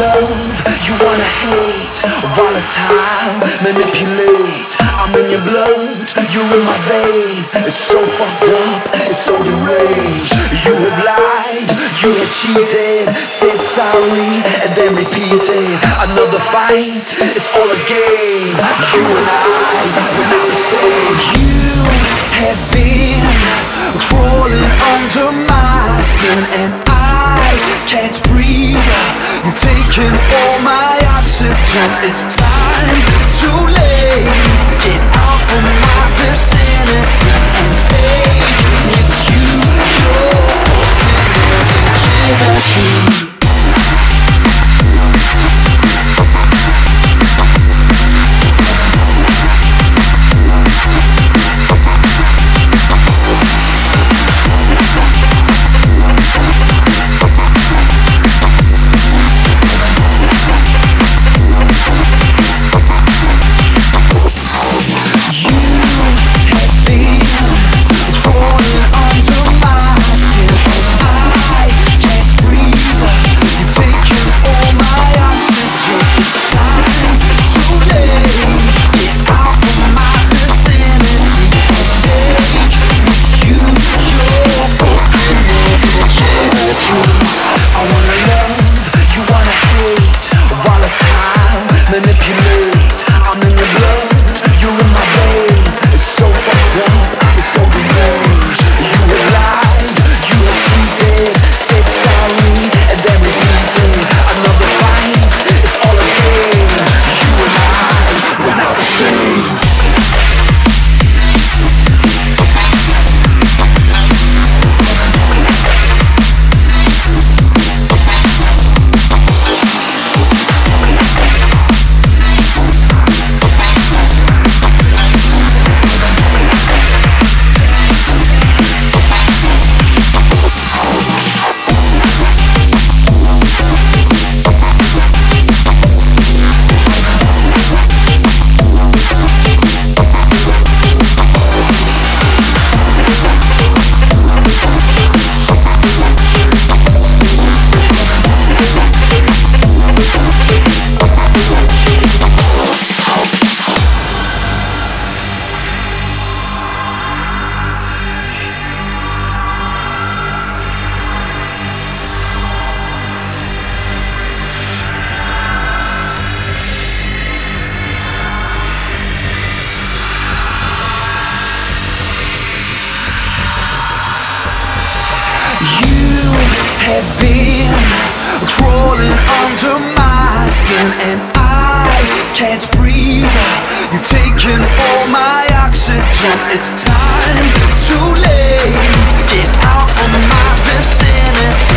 love, you wanna hate. Volatile, manipulate. I'm in your blood, you're in my vein. It's so fucked up, it's so deranged. You have lied, you have cheated. Said sorry and then repeated. Another fight, it's all a game. You and I, we're not the same. You have been crawling under my skin and I can't breathe. You've taken all my oxygen. It's time to leave. Get out of my vicinity and take with you your energy. Manipulate, I'm in your blood, you're in my vein. It's so fucked up, it's so deranged. You have lied, you have cheated. Said sorry and then repeated. Another fight, it's all a game. You and I, we're not the same. Have been crawling under my skin and I can't breathe. You've taken all my oxygen. It's time to leave. Get out of my vicinity